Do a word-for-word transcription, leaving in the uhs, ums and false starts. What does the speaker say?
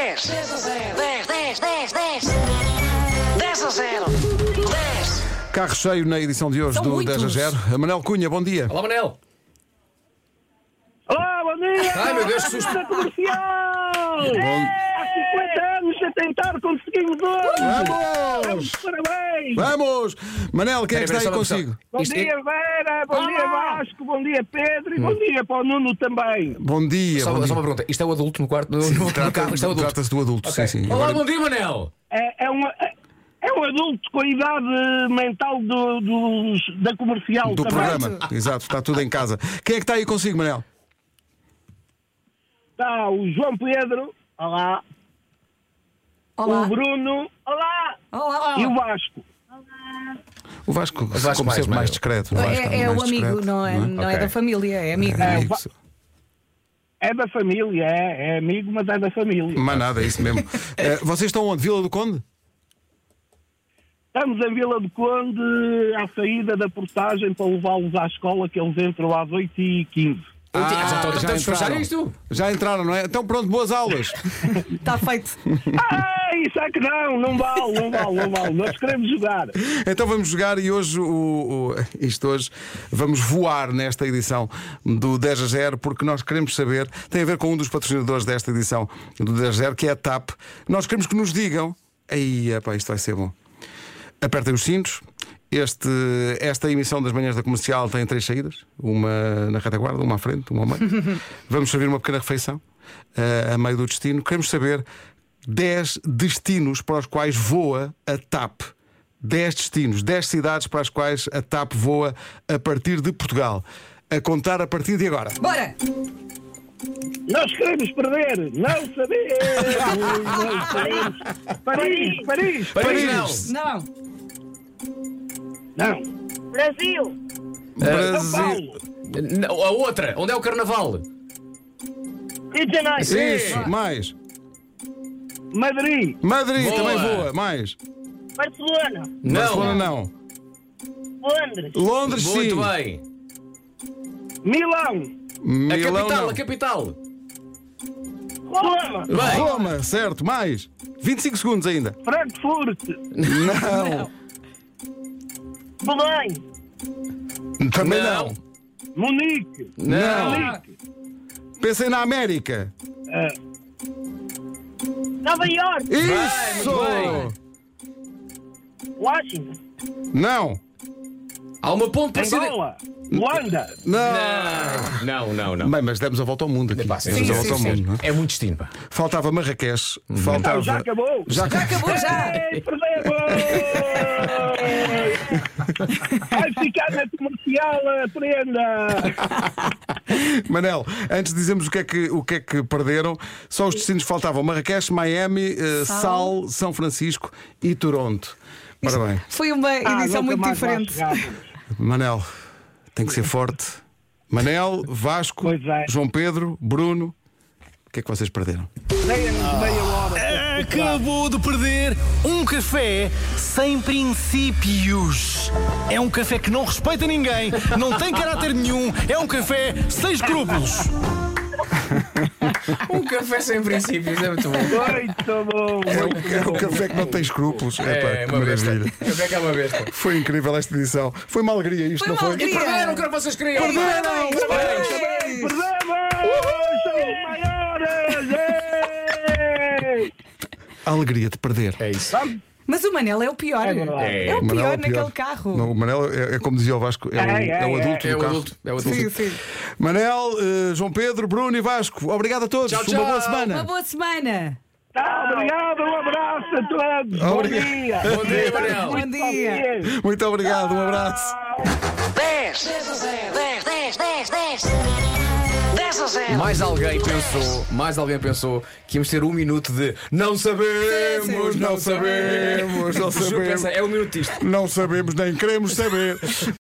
dez, dez a zero. dez, dez, dez, dez. dez a zero. dez. Carro cheio na edição de hoje São do muitos. dez a zero. Manel Cunha, bom dia. Olá, Manel. Olá, bom dia! Ai, meu Deus, que susto. Da comercial! Bom- Há cinquenta anos a tentar conseguimos hoje! Vamos! Parabéns! Vamos! Manel, quem é que está aí Peraí, peraí, só uma consigo? Bom Isto é- dia, Vera! Bom dia, Vasco! Bom dia, Pedro! E bom dia para o Nuno também! Bom dia. Só, bom só dia. uma pergunta. Isto é o adulto no quarto? No, no, no Trata- carro? Isto é o adulto? Trata-se do adulto, Ok. sim, sim. Olá, Agora- bom dia, Manel. É, é, uma, é, é um adulto com a idade mental do, dos- da comercial do também. programa. Exato, está tudo em casa. Quem é que está aí consigo, Manel? Está o João Pedro, olá, Olá. o Bruno, olá, Olá. e o Vasco. O Vasco, Vasco como mais, sempre, mais Manel. discreto. não É, Está é mais o amigo, discreto, não é, não é Ok. da família, é amigo. É É, amigo. É da família, é, é amigo, mas é da família. Mais nada, é isso mesmo. Eh, vocês estão onde? Vila do Conde? Estamos em Vila do Conde, à saída da portagem para levá-los à escola, que eles entram às oito e quinze. Ah, já estou- já estamos a fechar entraram. isto? Já entraram, não é? Então pronto, boas aulas. Está feito. Ah, isso é que não, não vale, não vale, não vale. Nós queremos jogar. Então vamos jogar e hoje, o, o- isto hoje, vamos voar nesta edição do dez a zero, porque nós queremos saber, tem a ver com um dos patrocinadores desta edição do dez a zero, que é a TAP. Nós queremos que nos digam, aí, epá, isto vai ser bom. Apertem os cintos. Este, esta emissão das manhãs da comercial tem três saídas: uma na retaguarda, uma à frente, uma ao meio. Vamos servir uma pequena refeição uh, a meio do destino. Queremos saber dez destinos para os quais voa a TAP. dez destinos, dez cidades para as quais a TAP voa a partir de Portugal. A contar a partir de agora. Bora! Nós queremos perder, não sabemos. Não sabemos. Paris, Paris, Paris, não. Não. não. Brasil, São Brasil. Paulo, Não, a outra. Onde é o carnaval? Rio de Janeiro, Isso, mais. Madrid, Madrid Boa. também voa, mais. Barcelona, Barcelona Não. não. Londres, Londres sim. Muito bem. Milão, A Milão capital, não. a capital. Roma, Bem. Roma, certo, mais. vinte e cinco segundos ainda. Frankfurt, Não. Belém, Também Não. não. Munique, Não. Munique, Pensem na América. Nova York, Isso! muito Washington, Não. Há uma ponte parecida. Angola, Luanda. Não. Não, não, não. Bem, mas demos a volta ao mundo aqui. Pá, sim, Demos sim, a volta sim, ao sim. mundo, não é? É muito destino, pá. Faltava Marrakech. Não, Faltava. já acabou. Já Já acabou, já! Ei, perdemos! Vai ficar na comercial a prenda! Manel, antes de dizermos o que, é que, o que é que perderam, só os destinos que faltavam: Marrakech, Miami, eh, Sal. Sal, São Francisco e Toronto. Ora bem, Foi uma Ah, edição nunca muito mais vai diferente. chegar. Manel, tem que ser forte. Manel, Vasco, Pois é. João Pedro, Bruno, o que é que vocês perderam? Deem-nos meia hora. Acabou de perder um café sem princípios. É um café que não respeita ninguém, não tem caráter nenhum, é um café sem escrúpulos. Um café sem princípios é muito bom. Muito bom! É muito o, é o bom. café que não tem escrúpulos. Epá, É, que uma besta. maravilha. Café que é uma besta. Foi incrível esta edição. Foi uma alegria isto, Foi não uma foi? alegria. Perderam, o que vocês queriam. Parabéns, Parabéns. parabéns. Perdemos! Somos maiores! Ei! A alegria de perder. É isso. Vamos? Mas o Manel é o pior. É verdade. É, o O Manel pior é o naquele carro. Não, o Manel é, é como dizia o Vasco, é, o, É, é, é o adulto É do o carro. adulto. É o adulto. Sim, sim. Manel, eh, João Pedro, Bruno e Vasco, obrigado a todos. Tchau, Uma boa tchau. semana. Uma boa semana. Tá, obrigado, um abraço a todos! Obrigado. Bom dia! Bom dia, Manel. Bom dia. Muito obrigado, um abraço. dez, dez a zero. dez, dez, dez, dez. dez a zero. Mais alguém pensou, mais alguém pensou que íamos ter um minuto de não sabemos, Não sabemos, não Juro, sabemos. pensa, é um minuto disto. Não sabemos nem queremos saber.